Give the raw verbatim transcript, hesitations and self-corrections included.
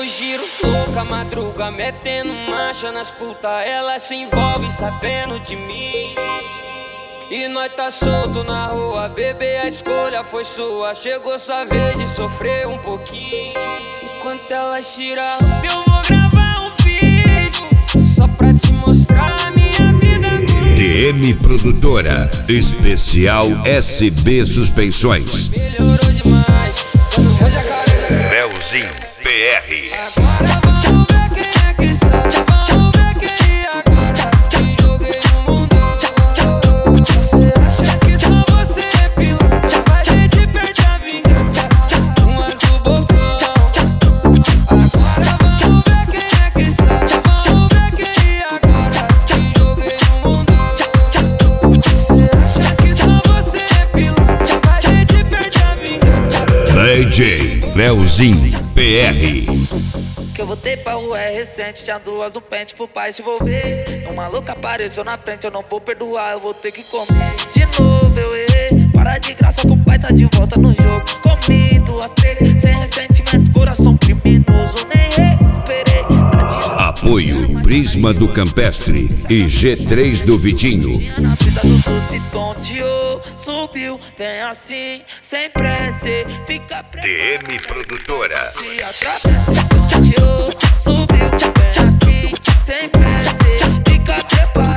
giro louca, madruga, metendo marcha nas puta. Ela se envolve sabendo de mim. E nós tá solto na rua, bebê, a escolha foi sua. Chegou sua vez de sofrer um pouquinho. Enquanto ela tira, eu vou gravar um vídeo só pra te mostrar a minha vida. D M Produtora, especial S B Suspensões. Melhorou demais. Leozinho P R. Agora vamos ver quem é que sabe. Vamos ver quem agora te joguei no mundo. Você acha que só você é pilantra? Vai ter de perder a vingança. Um azul bocão. Agora vamos ver quem é que sabe. Vamos ver quem agora te joguei no mundo. Você acha que só você é pilantra? Vai ter de perder a vingança. D J Leozinho P R. Que eu voltei pra rua é recente, tinha duas no pente pro pai se envolver. Um maluco apareceu na frente, eu não vou perdoar, eu vou ter que comer. De novo eu errei, para de graça que o pai tá de volta no jogo. Comi duas, três, sem ressentimento, coração criminoso, nem recuperei. Tá de... Apoio Prisma do Campestre e G três do Vitinho. Na vida do doce tonteou, subiu, vem assim, sem pressa, fica preso. D M Produtora. Se atravessa, tonteou, subiu, vem assim, sem pressa, fica preparado.